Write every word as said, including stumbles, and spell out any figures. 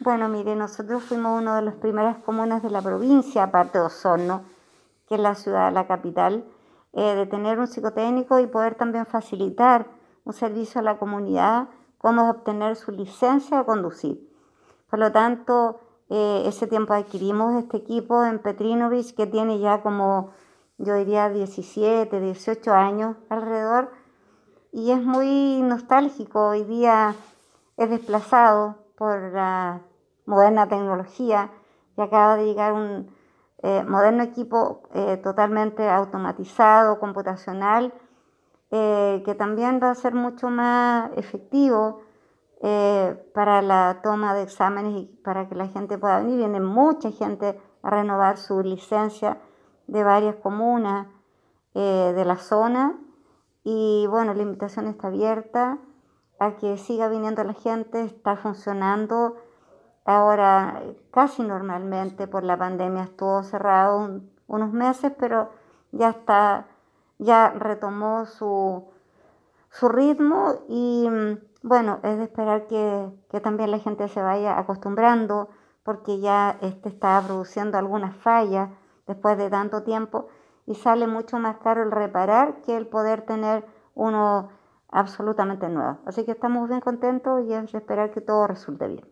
Bueno, mire, nosotros fuimos una de las primeras comunas de la provincia, aparte de Osorno, que es la ciudad, la capital, eh, de tener un psicotécnico y poder también facilitar un servicio a la comunidad, cómo obtener su licencia de conducir. Por lo tanto, eh, ese tiempo adquirimos este equipo en Petrinovich, que tiene ya como, yo diría, diecisiete, dieciocho años alrededor, y es muy nostálgico. Hoy día es desplazado por la moderna tecnología y acaba de llegar un eh, moderno equipo eh, totalmente automatizado, computacional, eh, que también va a ser mucho más efectivo eh, para la toma de exámenes y para que la gente pueda venir. Viene mucha gente a renovar su licencia de varias comunas eh, de la zona y bueno, la invitación está abierta a que siga viniendo la gente. Está funcionando ahora casi normalmente. Por la pandemia estuvo cerrado un, unos meses, pero ya está, ya retomó su, su ritmo y bueno, es de esperar que, que también la gente se vaya acostumbrando, porque ya este está produciendo algunas fallas después de tanto tiempo y sale mucho más caro el reparar que el poder tener uno absolutamente nuevo. Así que estamos bien contentos y es de esperar que todo resulte bien.